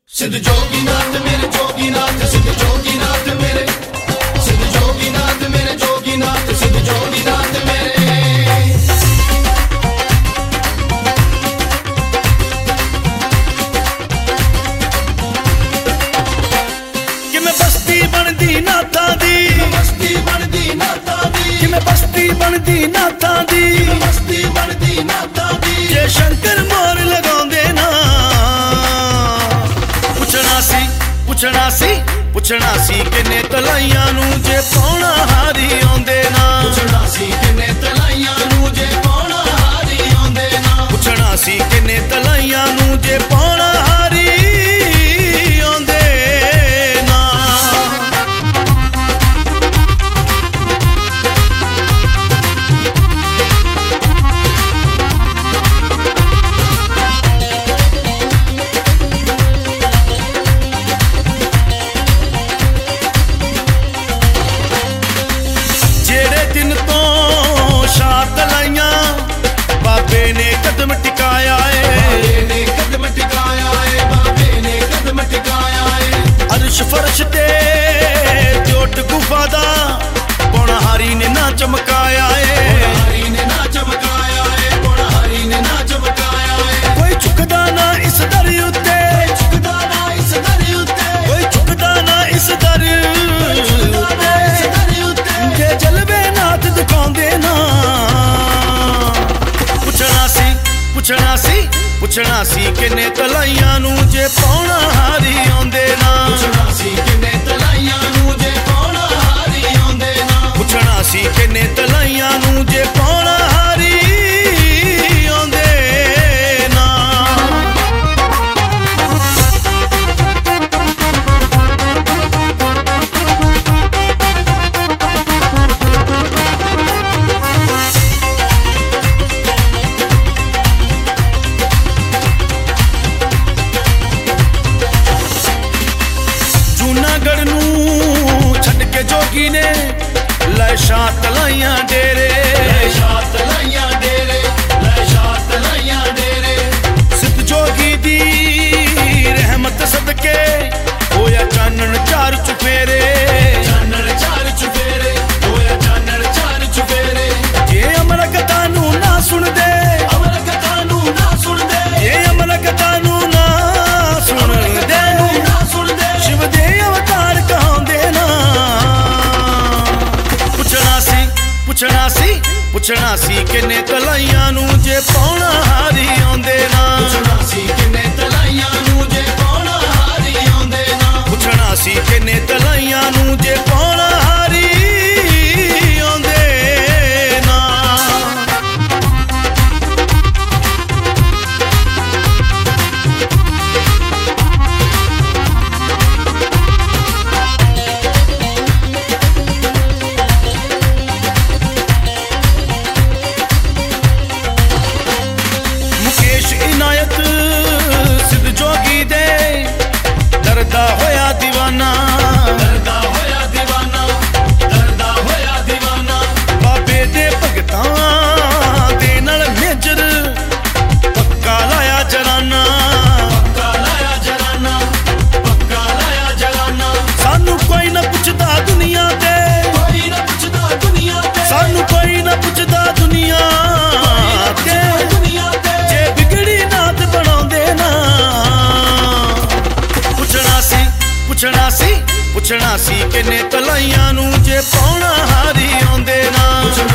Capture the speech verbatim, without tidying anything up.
सिद्ध जोगीनाथ मेरे जोगीनाथ सिद्ध जोगीनाथ मेरे सिद्ध जोगीनाथ मेरे जोगीनाथ सिद्ध जोगीनाथ मेरे। कि मैं बस्ती बनदी नाथा दी बस्ती बनदी नाथा दी कि मैं बस्ती बनदी नाथा दी बस्ती बनदी नाथा दी जे शंकर मोर लगाउंदे ना पुछना सी पुछना सी पुछना सी किन्ने तलाइयां नू जे पौना हारी आउंदे ना पुछना सी किन्ने तलाइयां नू जे पौना हारी आउंदे ना पुछना सी किन्ने तलाइयां नू जे पौना हारी आउंदे ना। बाबे ने कदम टिकाया है ने कदम टिकाया है बाबे ने कदम टिकाया है अर्श फर्श ते जोट गुफा दा पौना हारी ने ना चमकाया है हारी ने ना चमकाया है पौना हारी ने ना चमकाया है। कोई झुकदा ना इस दर उत्ते झुकदा ना इस दर उत्ते कोई झुकदा ना इस दर उत्ते जे जलवे नाथ दिखाउंदे ना पुछना सी पुछना सी पुछना सी किन्ने तलाइयां नू जे पौना हारी आउंदे ना पुछना सी किन्ने तलाइयां नू जे पौना हारी आउंदे ना पुछना सी किन्ने तलाइयां नू जे पौना हारी आउंदे ना। जूनागढ़ नू छड़ के जोगी ने लैशा तलाइयां डेरे लैशा तलाइयां डेरे लैशा तलाइयां डेरे सिद्ध जोगी दी रहमत सदके होया चानन चार चुफेरे चानन चार चुफेरे होया चानन चार चुफेरे। ये अमर कथा नू ना सुन दे अमर कथा नू ना सुन दे ये अमर कथा नू ना सुन दे ना सुन दे शिव दे अवतार कहांदे ना पुछना सी पुछना सी पुछना सी किन्ने तलाइयां नू जे पौना हारी आउंदे ना पुछना सी किन्ने तलाइयां नू जे पौना हारी आउंदे ना पुछना सी किन्ने तलाइयां नू जे पौना हारी आउंदे ना। मुकेश इनायत सिद्ध जोगी दे दरदा होया दीवाना दरदा होया दीवाना दरदा होया दीवाना बाबे दे भगतां दे नाल मेजर पक्का लाया जराना पक्का लाया जराना पक्का लाया जराना सानू कोई ना पुछदा दुनिया ते कोई ना पुछदा दुनिया ते सानू कोई ना पुछदा दुनिया ते दुनिया ते जे बिगड़ी नाथ बनाउंदे ना पुछना सी पुछना सी पुछना सी किन्ने तलाइयां नू जे पौना हारी आउंदे ना।